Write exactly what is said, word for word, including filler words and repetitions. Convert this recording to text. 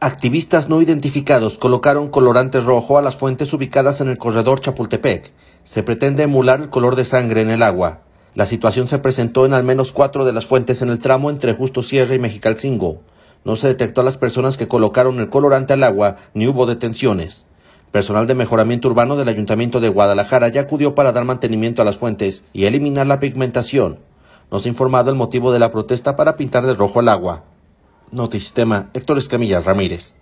Activistas no identificados colocaron colorante rojo a las fuentes ubicadas en el corredor Chapultepec. Se pretende emular el color de sangre en el agua. La situación se presentó en al menos cuatro de las fuentes en el tramo entre Justo Sierra y Mexicalcingo. No se detectó a las personas que colocaron el colorante al agua ni hubo detenciones. Personal de mejoramiento urbano del Ayuntamiento de Guadalajara ya acudió para dar mantenimiento a las fuentes y eliminar la pigmentación. No se ha informado el motivo de la protesta para pintar de rojo el agua. Notisistema, Héctor Escamilla Ramírez.